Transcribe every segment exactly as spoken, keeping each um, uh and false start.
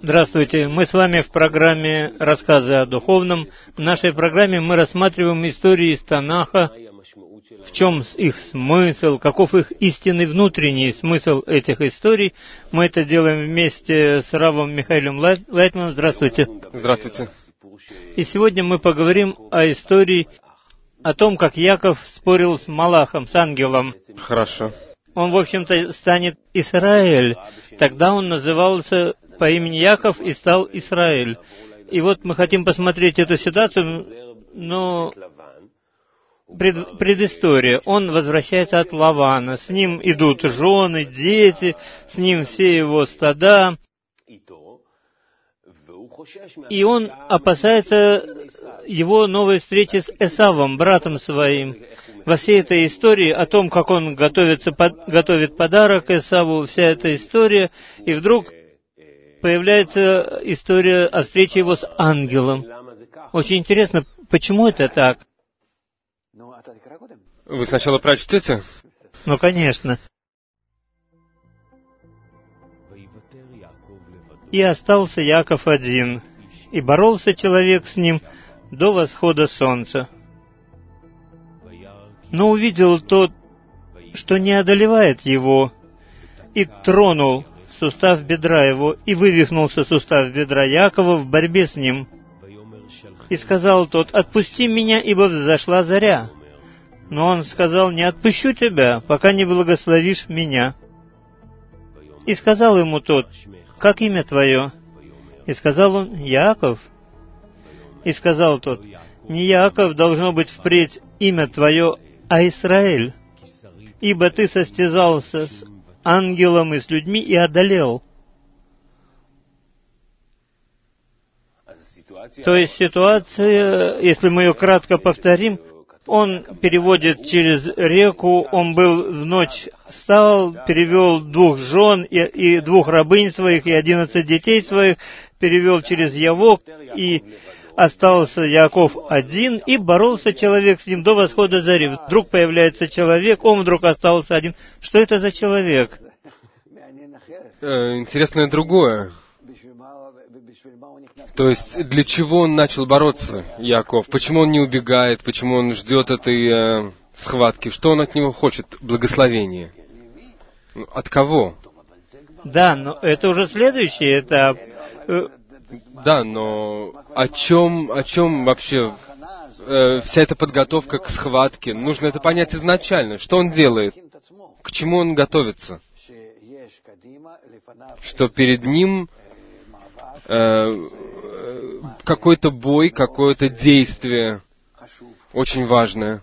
Здравствуйте, мы с вами в программе «Рассказы о духовном». В нашей программе мы рассматриваем истории из Танаха, в чем их смысл, каков их истинный внутренний смысл этих историй. Мы это делаем вместе с Равом Михаилом Лайтманом. Здравствуйте. Здравствуйте. И сегодня мы поговорим о истории, о том, как Яков спорил с Малахом, с ангелом. Хорошо. Он, в общем-то, станет Израиль. Тогда он назывался по имени Яков и стал Израиль. И вот мы хотим посмотреть эту ситуацию, но пред, предыстория. Он возвращается от Лавана. С ним идут жены, дети, с ним все его стада. И он опасается его новой встречи с Эсавом, братом своим. Во всей этой истории о том, как он готовится, под, готовит подарок Эсаву, вся эта история, и вдруг появляется история о встрече его с ангелом. Очень интересно, почему это так? Вы сначала прочтете? Ну, конечно. «И остался Яков один, и боролся человек с ним до восхода солнца. Но увидел тот, что не одолевает его, и тронул сустав бедра его, и вывихнулся сустав бедра Якова в борьбе с ним. И сказал тот: отпусти меня, ибо взошла заря. Но он сказал: не отпущу тебя, пока не благословишь меня. И сказал ему тот: как имя твое? И сказал он: Яков. И сказал тот: не Яков должно быть впредь имя твое, а Израиль, ибо ты состязался с ангелом и с людьми и одолел». То есть ситуация, если мы ее кратко повторим, он переводит через реку, он был в ночь встал, перевел двух жен и, и двух рабынь своих, и одиннадцать детей своих, перевел через Явок, и остался Яков один, и боролся человек с ним до восхода зари. Вдруг появляется человек, он вдруг остался один. Что это за человек? Э, интересное другое. То есть, для чего он начал бороться, Яков? Почему он не убегает? Почему он ждет этой э, схватки? Что он от него хочет? Благословение. От кого? Да, но это уже следующий этап. Да, но о чем, о чем вообще э, вся эта подготовка к схватке? Нужно это понять изначально. Что он делает? К чему он готовится? Что перед ним э, какой-то бой, какое-то действие очень важное.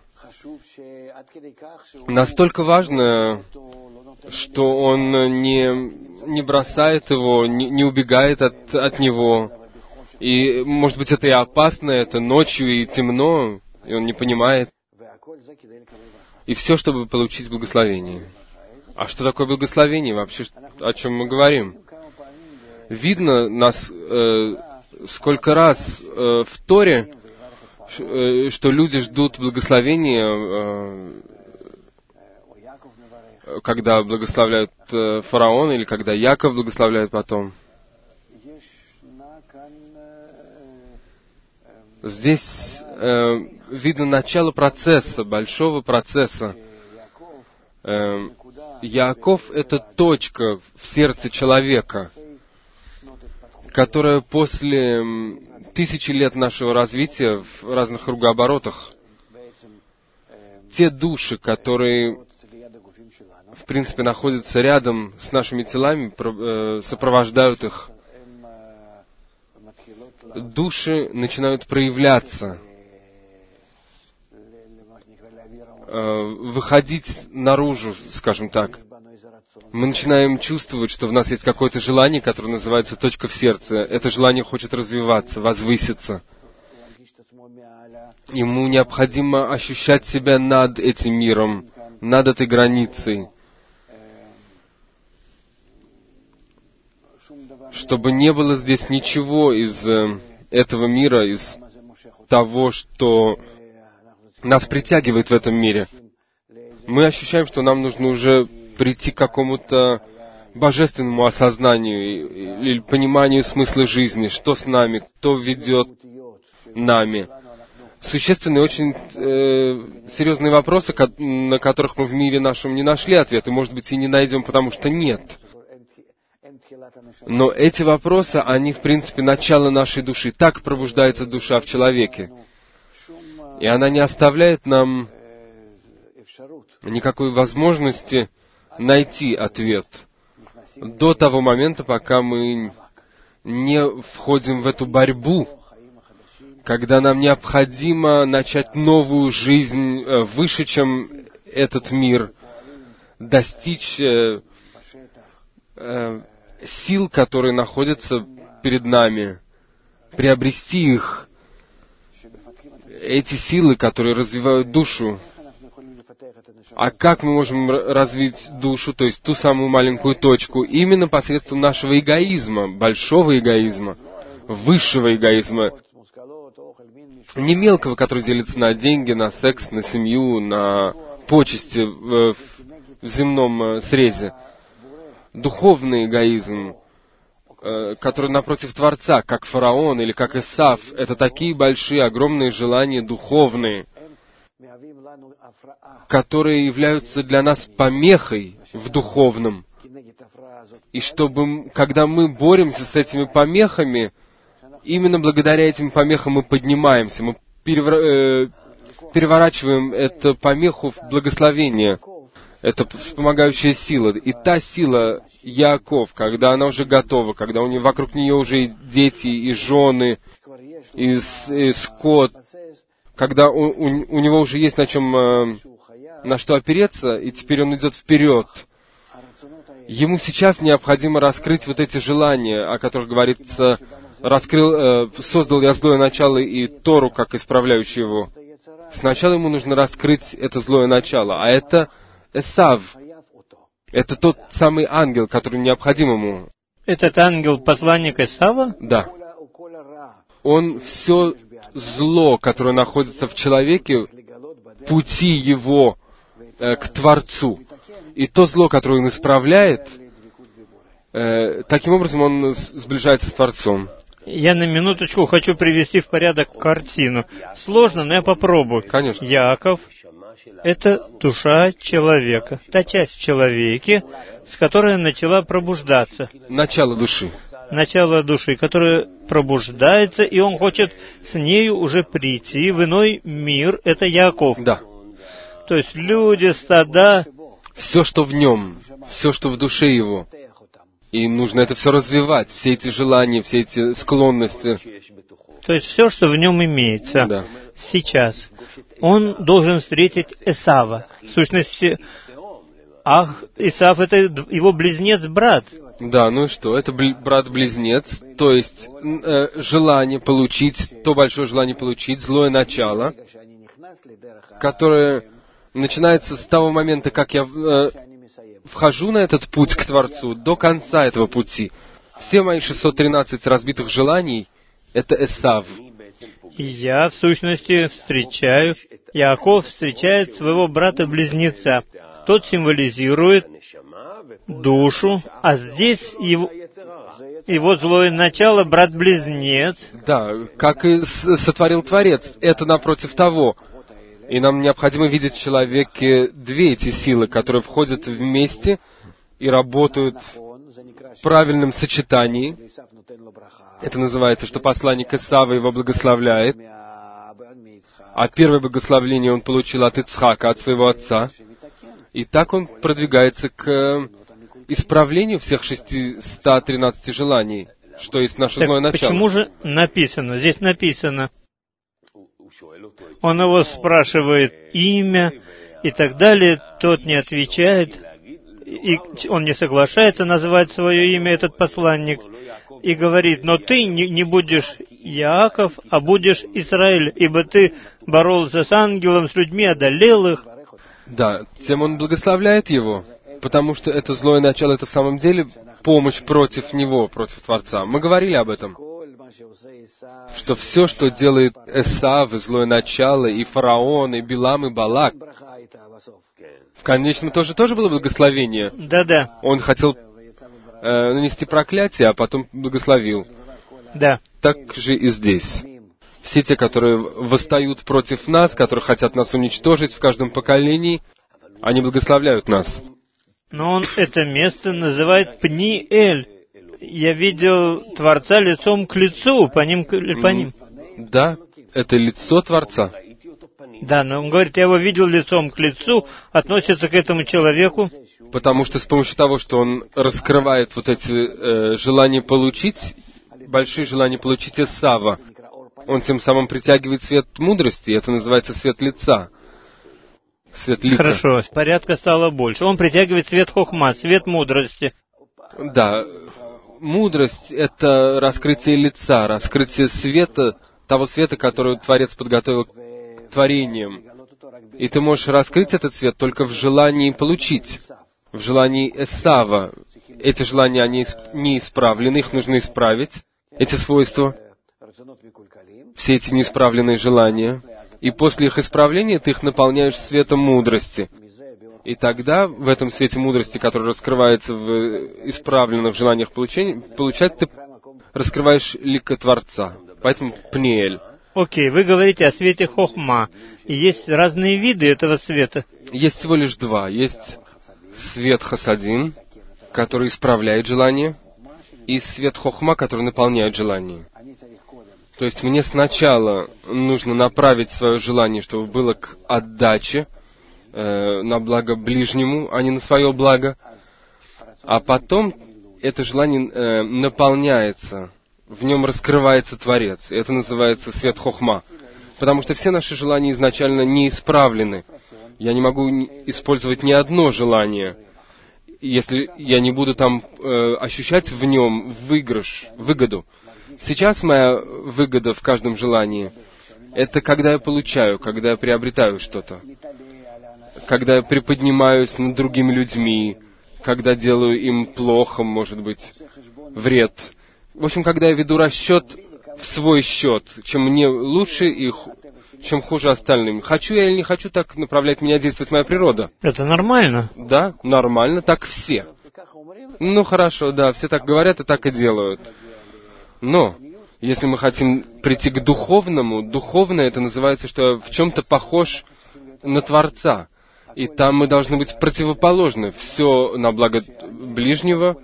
Настолько важное, что он не, не бросает его, не, не убегает от, от него. И, может быть, это и опасно, это ночью и темно, и он не понимает. И все, чтобы получить благословение. А что такое благословение вообще? О чем мы говорим? Видно нас э, сколько раз э, в Торе, э, что люди ждут благословения, э, когда благословляют э, фараона, или когда Яков благословляет потом. Здесь э, видно начало процесса, большого процесса. Э, Яков — это точка в сердце человека, которая после тысячи лет нашего развития в разных кругооборотах, те души, которые, в принципе, находятся рядом с нашими телами, сопровождают их, души начинают проявляться, выходить наружу, скажем так. Мы начинаем чувствовать, что в нас есть какое-то желание, которое называется точка в сердце. Это желание хочет развиваться, возвыситься. Ему необходимо ощущать себя над этим миром, над этой границей, чтобы не было здесь ничего из этого мира, из того, что нас притягивает в этом мире. Мы ощущаем, что нам нужно уже прийти к какому-то божественному осознанию или пониманию смысла жизни, что с нами, кто ведет нами. Существенные, очень э, серьезные вопросы, на которых мы в мире нашем не нашли ответа, может быть, и не найдем, потому что нет. Но эти вопросы, они, в принципе, начало нашей души. Так пробуждается душа в человеке. И она не оставляет нам никакой возможности найти ответ до того момента, пока мы не входим в эту борьбу, когда нам необходимо начать новую жизнь выше, чем этот мир, достичь э, э, сил, которые находятся перед нами, приобрести их, эти силы, которые развивают душу. А как мы можем развить душу, то есть ту самую маленькую точку, именно посредством нашего эгоизма, большого эгоизма, высшего эгоизма, не мелкого, который делится на деньги, на секс, на семью, на почести в, в земном срезе. Духовный эгоизм, который напротив Творца, как фараон или как Исав, это такие большие, огромные желания духовные, которые являются для нас помехой в духовном. И чтобы, когда мы боремся с этими помехами, именно благодаря этим помехам мы поднимаемся, мы перевра- э, переворачиваем эту помеху в благословение. Это вспомогающая сила. И та сила Яаков, когда она уже готова, когда у нее, вокруг нее уже и дети, и жены, и, и скот, когда у, у, у него уже есть на чем, э, на что опереться, и теперь он идет вперед. Ему сейчас необходимо раскрыть вот эти желания, о которых говорится, раскрыл, э, создал я злое начало и Тору, как исправляющий его. Сначала ему нужно раскрыть это злое начало, а это Эсав. Это тот самый ангел, который необходим ему. Этот ангел — посланник Эсава? Да. Он все зло, которое находится в человеке, пути его э, к Творцу. И то зло, которое он исправляет, э, таким образом он сближается с Творцом. Я на минуточку хочу привести в порядок картину. Сложно, но я попробую. Конечно. Яаков — это душа человека, та часть в человеке, с которой начала пробуждаться. Начало души. Начало души, которая пробуждается, и он хочет с нею уже прийти в иной мир. Это Яаков. Да. То есть люди, стада. Все, что в нем, все, что в душе его. И нужно это все развивать, все эти желания, все эти склонности. То есть все, что в нем имеется. Да. Сейчас. Он должен встретить Эсава. В сущности, ах, Исав — это его близнец-брат. Да, ну и что? Это бл- брат-близнец, то есть э, желание получить, то большое желание получить, злое начало, которое начинается с того момента, как я э, вхожу на этот путь к Творцу, до конца этого пути. Все мои шестьсот тринадцать разбитых желаний — это Эсав. И я, в сущности, встречаю, Яаков встречает своего брата-близнеца. Тот символизирует душу, а здесь его, его злое начало — брат-близнец. Да, как и сотворил Творец, это напротив того. И нам необходимо видеть в человеке две эти силы, которые входят вместе и работают в правильном сочетании. Это называется, что посланник Исава его благословляет. А первое благословление он получил от Ицхака, от своего отца. И так он продвигается к исправлению всех шестисот тринадцати желаний, что есть наше Так злое начало. Почему же написано? Здесь написано. Он его спрашивает имя и так далее, тот не отвечает, и он не соглашается называть свое имя, этот посланник, и говорит: но ты не, не будешь Яаков, а будешь Израиль, ибо ты боролся с ангелом, с людьми, одолел их. Да, тем он благословляет его, потому что это злое начало, это в самом деле помощь против него, против Творца. Мы говорили об этом, что все, что делает Эсав, и злое начало, и фараон, и Билам, и Балак, в конечном итоге тоже было благословение. Да-да. Он хотел э, нанести проклятие, а потом благословил. Да. Так же и здесь. Все те, которые восстают против нас, которые хотят нас уничтожить в каждом поколении, они благословляют нас. Но он это место называет Пниэль. Я видел Творца лицом к лицу, по ним, по ним. Да, это лицо Творца. Да, но он говорит, я его видел лицом к лицу, относится к этому человеку. Потому что с помощью того, что он раскрывает вот эти э, желания получить, большие желания получить Эсава, он тем самым притягивает свет мудрости, и это называется свет лица. Свет лика. Хорошо, порядка стало больше. Он притягивает свет хохма, свет мудрости. Да, мудрость — это раскрытие лица, раскрытие света, того света, который Творец подготовил к творениям. И ты можешь раскрыть этот свет только в желании получить, в желании Эсава. Эти желания, они неисправлены, их нужно исправить, эти свойства, все эти неисправленные желания. И после их исправления ты их наполняешь светом мудрости. И тогда в этом свете мудрости, который раскрывается в исправленных желаниях получения, получать, ты раскрываешь лика Творца. Поэтому Пниэль. Окей, вы говорите о свете хохма. И есть разные виды этого света. Есть всего лишь два. Есть свет хасадин, который исправляет желание, и свет хохма, который наполняет желание. То есть мне сначала нужно направить свое желание, чтобы было к отдаче, э, на благо ближнему, а не на свое благо. А потом это желание э, наполняется, в нем раскрывается Творец. Это называется свет хохма. Потому что все наши желания изначально не исправлены. Я не могу использовать ни одно желание, если я не буду там э, ощущать в нем выигрыш, выгоду. Сейчас моя выгода в каждом желании — это когда я получаю, когда я приобретаю что-то, когда я приподнимаюсь над другими людьми, когда делаю им плохо, может быть, вред. В общем, когда я веду расчет в свой счет, чем мне лучше и чем хуже остальным. Хочу я или не хочу, так направляет меня действовать моя природа. Это нормально. Да, нормально, так все. Ну хорошо, да, все так говорят и так и делают. Но, если мы хотим прийти к духовному, духовное это называется, что я в чем-то похож на Творца. И там мы должны быть противоположны. Все на благо ближнего.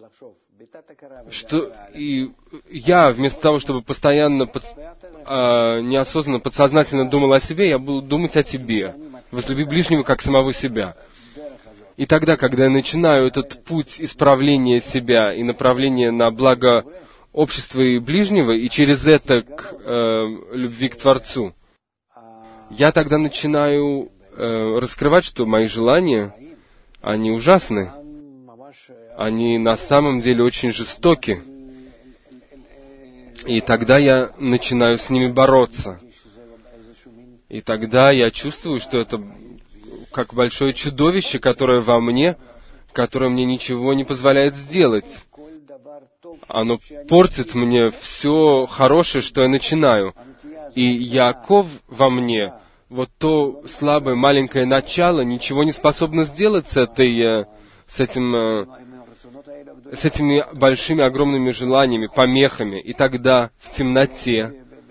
Что и я, вместо того, чтобы постоянно, под, а, неосознанно, подсознательно думал о себе, я буду думать о тебе. Возлюби ближнего, как самого себя. И тогда, когда я начинаю этот путь исправления себя и направления на благо общества и ближнего, и через это к э, любви к Творцу, я тогда начинаю э, раскрывать, что мои желания, они ужасны. Они на самом деле очень жестоки. И тогда я начинаю с ними бороться. И тогда я чувствую, что это как большое чудовище, которое во мне, которое мне ничего не позволяет сделать. Оно портит мне все хорошее, что я начинаю. И Яаков во мне, вот то слабое маленькое начало, ничего не способно сделать с этой, с этим, с этими большими огромными желаниями, помехами. И тогда в темноте,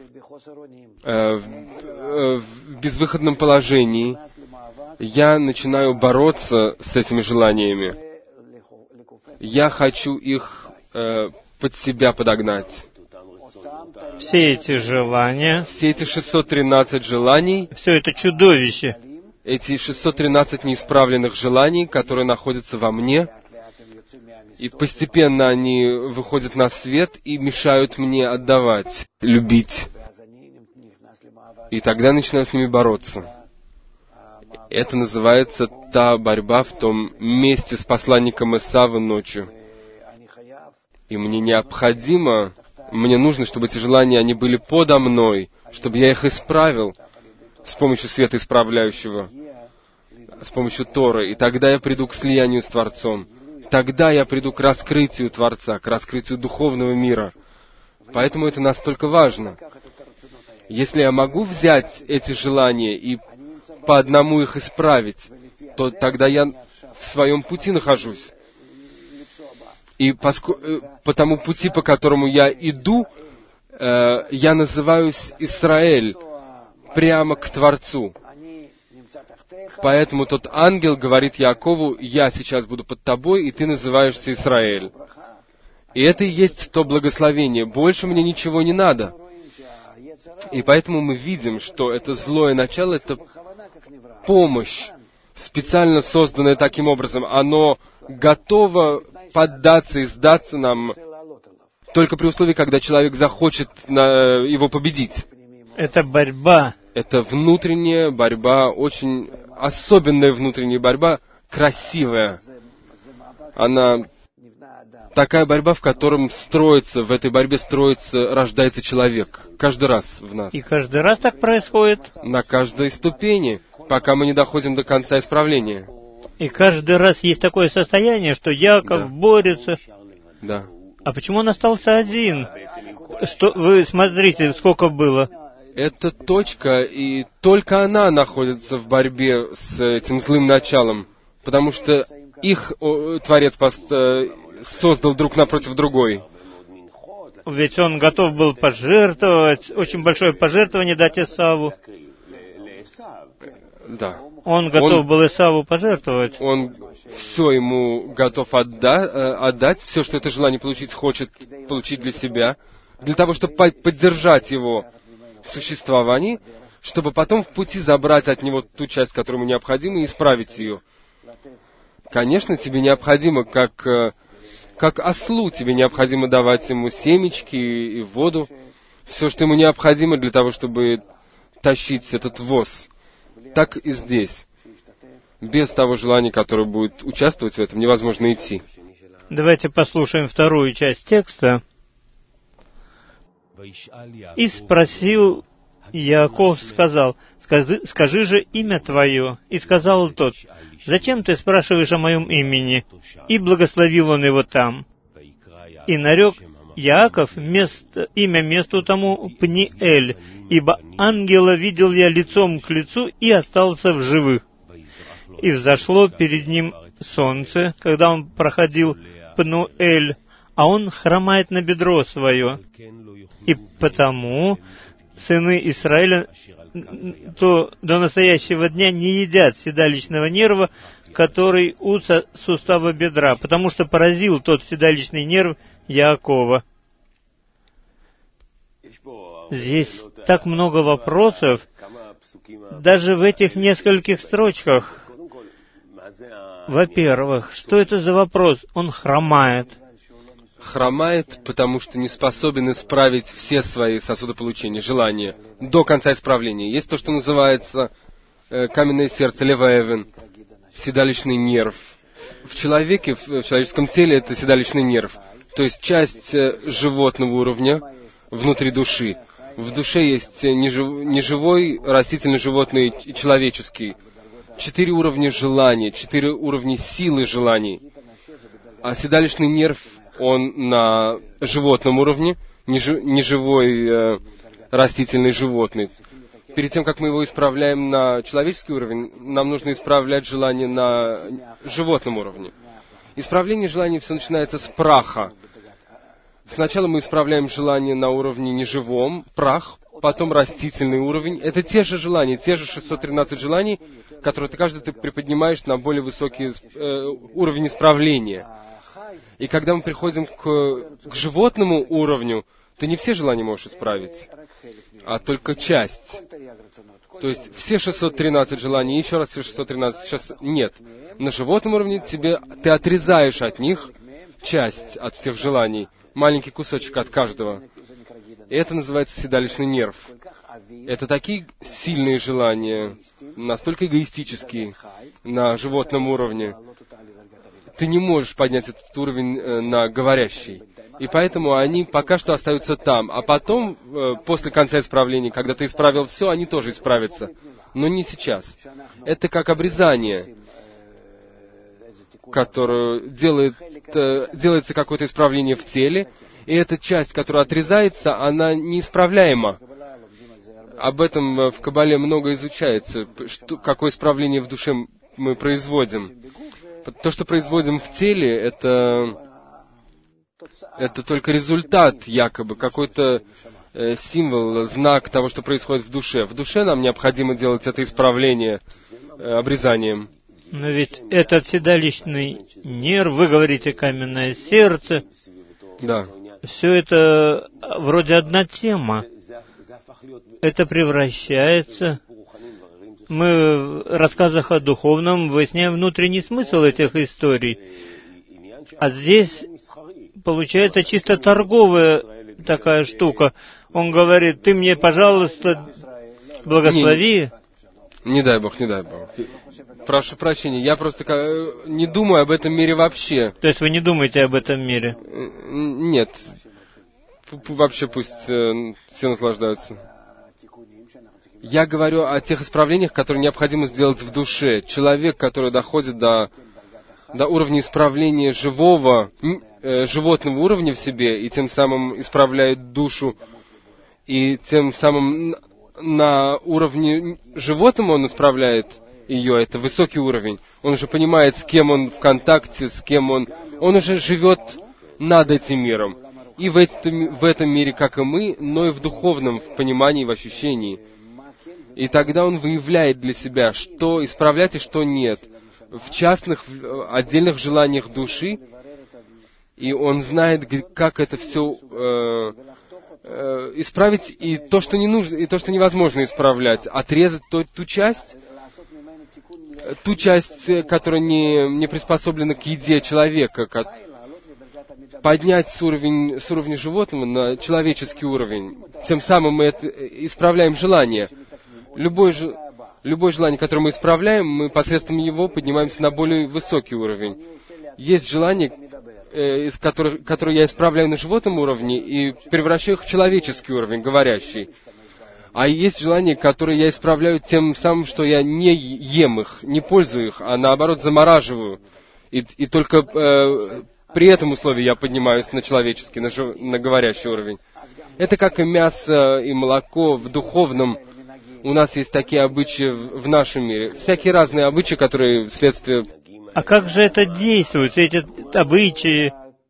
в безвыходном положении, я начинаю бороться с этими желаниями. Я хочу их э, под себя подогнать. Все эти желания, все эти шестьсот тринадцать желаний, все это чудовище, эти шестьсот тринадцать неисправленных желаний, которые находятся во мне, и постепенно они выходят на свет и мешают мне отдавать, любить. И тогда я начинаю с ними бороться. Это называется та борьба в том месте с посланником Эсава ночью. И мне необходимо, мне нужно, чтобы эти желания, они были подо мной, чтобы я их исправил с помощью света исправляющего, с помощью Торы. И тогда я приду к слиянию с Творцом. Тогда я приду к раскрытию Творца, к раскрытию духовного мира. Поэтому это настолько важно. Если я могу взять эти желания и по одному их исправить, то тогда я в своем пути нахожусь. И поско... по тому пути, по которому я иду, э, я называюсь Израиль, прямо к Творцу. Поэтому тот ангел говорит Яакову: «Я сейчас буду под тобой, и ты называешься Израиль». И это и есть то благословение. Больше мне ничего не надо. И поэтому мы видим, что это злое начало — это помощь, специально созданная таким образом. Оно готово поддаться и сдаться нам только при условии, когда человек захочет на его победить. Это борьба. Это внутренняя борьба, очень особенная внутренняя борьба, красивая. Она такая борьба, в котором строится, в этой борьбе строится, рождается человек. Каждый раз в нас. И каждый раз так происходит. На каждой ступени, пока мы не доходим до конца исправления. И каждый раз есть такое состояние, что Яков Да. борется. Да. А почему он остался один? Что, вы смотрите, сколько было. Это точка, и только она находится в борьбе с этим злым началом, потому что их о, Творец пост, э, создал друг напротив другой. Ведь он готов был пожертвовать, очень большое пожертвование дать Исаву. Да. Он готов Он- был Исаву пожертвовать. Он все ему готов отда- э, отдать, все, что это желание получить, хочет получить для себя, для того, чтобы по- поддержать его в существовании, чтобы потом в пути забрать от него ту часть, которая ему необходима, и исправить ее. Конечно, тебе необходимо, как, э, как ослу, тебе необходимо давать ему семечки и воду, все, что ему необходимо для того, чтобы тащить этот воз. Так и здесь. Без того желания, которое будет участвовать в этом, невозможно идти. Давайте послушаем вторую часть текста. «И спросил Яаков, сказал: скажи, скажи же имя твое. И сказал тот: зачем ты спрашиваешь о моем имени? И благословил он его там. И нарек Яаков место, имя месту тому Пниэль, ибо ангела видел я лицом к лицу и остался в живых. И взошло перед ним солнце, когда он проходил Пнуэль, а он хромает на бедро свое. И потому сыны Израиля то до настоящего дня не едят седалищного нерва, который у со- сустава бедра, потому что поразил тот седалищный нерв Яакова». Здесь так много вопросов, даже в этих нескольких строчках. Во-первых, что это за вопрос? Он хромает. Хромает, потому что не способен исправить все свои сосудополучения, желания до конца исправления. Есть то, что называется э, каменное сердце, леваэвен, седалищный нерв. В человеке, в, в человеческом теле это седалищный нерв, то есть часть э, животного уровня внутри души. В душе есть нежив, неживой, растительный, животный и человеческий. Четыре уровня желаний, четыре уровня силы желаний. А седалищный нерв, он на животном уровне, неживой, э, растительный, животный. Перед тем, как мы его исправляем на человеческий уровень, нам нужно исправлять желание на животном уровне. Исправление желаний все начинается с праха. Сначала мы исправляем желание на уровне неживом, прах, потом растительный уровень. Это те же желания, те же шестьсот тринадцать желаний, которые ты каждый ты приподнимаешь на более высокий э, уровень исправления. И когда мы приходим к, к животному уровню, ты не все желания можешь исправить, а только часть. То есть все шестьсот тринадцать желаний, еще раз все шестьсот тринадцать, сейчас нет. На животном уровне тебе, ты отрезаешь от них часть от всех желаний, маленький кусочек от каждого. И это называется седалищный нерв. Это такие сильные желания, настолько эгоистические на животном уровне. Ты не можешь поднять этот уровень э, на говорящий. И поэтому они пока что остаются там. А потом, э, после конца исправления, когда ты исправил все, они тоже исправятся. Но не сейчас. Это как обрезание, которое делает, э, делается какое-то исправление в теле, и эта часть, которая отрезается, она неисправляема. Об этом в Кабале много изучается, что, какое исправление в душе мы производим. То, что производим в теле, это это только результат, якобы, какой-то э, символ, знак того, что происходит в душе. В душе нам необходимо делать это исправление э, обрезанием. Но ведь этот седалищный нерв, вы говорите каменное сердце, Да. все это вроде одна тема. Это превращается. Мы в рассказах о духовном выясняем внутренний смысл этих историй. А здесь получается чисто торговая такая штука. Он говорит: ты мне, пожалуйста, благослови. Не, не дай Бог, не дай Бог. Прошу прощения, я просто не думаю об этом мире вообще. То есть вы не думаете об этом мире? Нет. Вообще пусть э, все наслаждаются. Я говорю о тех исправлениях, которые необходимо сделать в душе. Человек, который доходит до, до уровня исправления живого, э, животного уровня в себе, и тем самым исправляет душу, и тем самым на уровне животного он исправляет ее, это высокий уровень. Он уже понимает, с кем он в контакте, с кем он... Он уже живет над этим миром. И в этом, в этом мире, как и мы, но и в духовном, в понимании, в ощущении. И тогда он выявляет для себя, что исправлять и что нет. В частных, в отдельных желаниях души. И он знает, как это все э, э, исправить, и то, что не нужно, и то, что невозможно исправлять. Отрезать ту, ту часть, ту часть, которая не, не приспособлена к еде человека, как, поднять с, уровень, с уровня животного на человеческий уровень. Тем самым мы это, исправляем желание. Любое, любое желание, которое мы исправляем, мы посредством его поднимаемся на более высокий уровень. Есть желания, э, из которых, которые я исправляю на животном уровне и превращаю их в человеческий уровень, говорящий. А есть желания, которые я исправляю тем самым, что я не ем их, не пользую их, а наоборот замораживаю. И, и только э, при этом условии я поднимаюсь на человеческий, на, жив, на говорящий уровень. Это как и мясо, и молоко в духовном. У нас есть такие обычаи в нашем мире. Всякие разные обычаи, которые вследствие... А как же это действует, эти обычаи?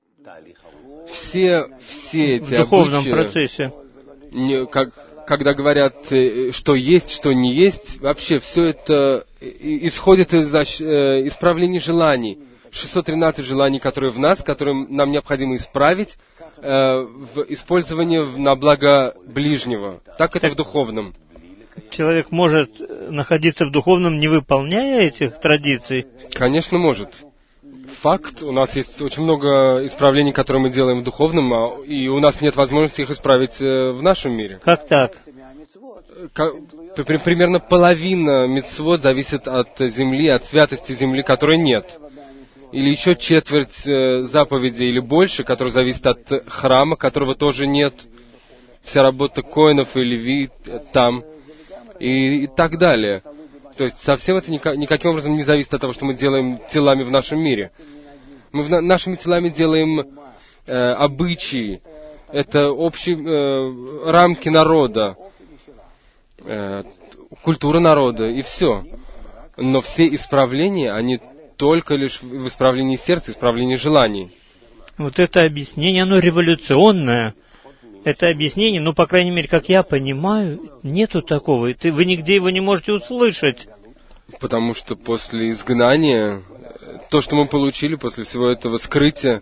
Все, все эти в духовном обычаи, процессе. Не, как, когда говорят, что есть, что не есть, вообще все это исходит из исправления желаний. шестьсот тринадцать желаний, которые в нас, которые нам необходимо исправить э, в использовании на благо ближнего. Так это в духовном. Человек может находиться в духовном, не выполняя этих традиций? Конечно, может. Факт, у нас есть очень много исправлений, которые мы делаем в духовном, а, и у нас нет возможности их исправить э, в нашем мире. Как так? Как, при, примерно половина мицвот зависит от земли, от святости земли, которой нет. Или еще четверть э, заповедей или больше, которые зависят от храма, которого тоже нет. Вся работа коинов и левит там. И, и так далее. То есть совсем это никак, никаким образом не зависит от того, что мы делаем телами в нашем мире. Мы в на, нашими телами делаем э, обычаи. Это общие э, рамки народа. Э, культура народа. И все. Но все исправления, они только лишь в исправлении сердца, исправлении желаний. Вот это объяснение, оно революционное. Это объяснение, ну, по крайней мере, как я понимаю, нету такого. И ты, вы нигде его не можете услышать. Потому что после изгнания, то, что мы получили после всего этого скрытия,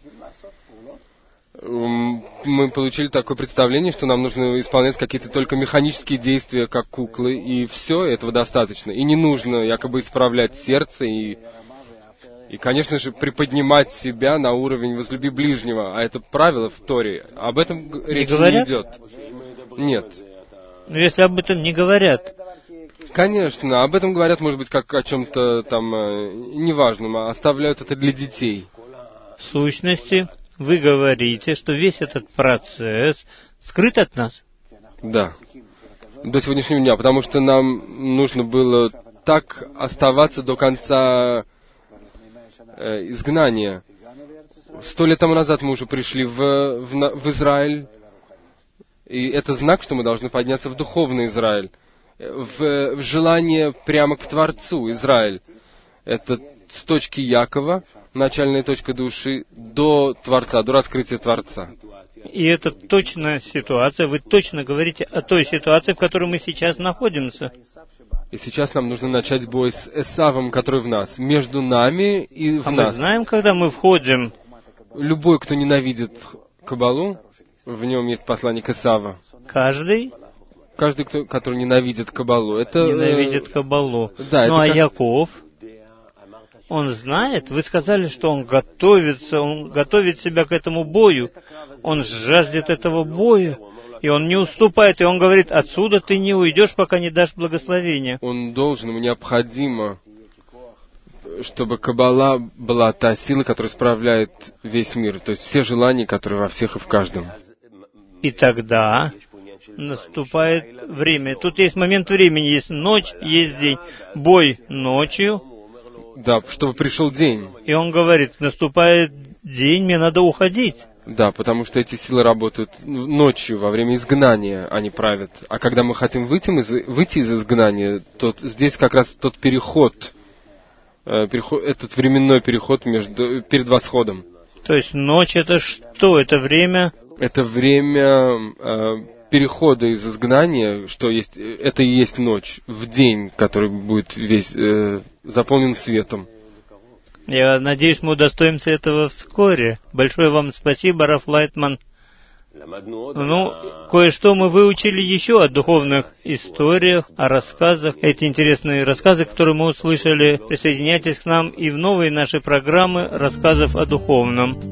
мы получили такое представление, что нам нужно исполнять какие-то только механические действия, как куклы, и все, этого достаточно. И не нужно якобы исправлять сердце и... И, конечно же, приподнимать себя на уровень «возлюби ближнего». А это правило в Торе. Об этом речь не, не идет. Нет. Но если об этом не говорят. Конечно, об этом говорят, может быть, как о чем-то там э, неважном, а оставляют это для детей. В сущности, вы говорите, что весь этот процесс скрыт от нас. Да. До сегодняшнего дня, потому что нам нужно было так оставаться до конца изгнания. Сто лет тому назад мы уже пришли в, в, в Израиль, и это знак, что мы должны подняться в духовный Израиль, в, в желание прямо к Творцу Израиль. Это с точки Якова, начальная точка души, до Творца, до раскрытия Творца. И это точно ситуация, вы точно говорите о той ситуации, в которой мы сейчас находимся. И сейчас нам нужно начать бой с Эсавом, который в нас, между нами и в а нас. Мы знаем, когда мы входим. Любой, кто ненавидит Каббалу, в нем есть посланник Эсава. Каждый? Каждый, кто, который ненавидит Каббалу. Это, ненавидит Каббалу. Да, ну а как... Яков, он знает, вы сказали, что он готовится, он готовит себя к этому бою. Он жаждет этого боя. И он не уступает, и он говорит, отсюда ты не уйдешь, пока не дашь благословения. Он должен, ему необходимо, чтобы Каббала была та сила, которая справляет весь мир. То есть все желания, которые во всех и в каждом. И тогда наступает время. Тут есть момент времени, есть ночь, есть день. Бой ночью. Да, чтобы пришел день. И он говорит, наступает день, мне надо уходить. Да, потому что эти силы работают ночью, во время изгнания они правят. А когда мы хотим выйти из, выйти из изгнания, то здесь как раз тот переход, э, переход, этот временной переход между, перед восходом. То есть ночь это что? Это время? Это время э, перехода из изгнания, что есть, это и есть ночь, в день, который будет весь э, заполнен светом. Я надеюсь, мы удостоимся этого вскоре. Большое вам спасибо, Раф Лайтман. Ну, кое-что мы выучили еще о духовных историях, о рассказах. Эти интересные рассказы, которые мы услышали, присоединяйтесь к нам и в новые наши программы рассказов о духовном.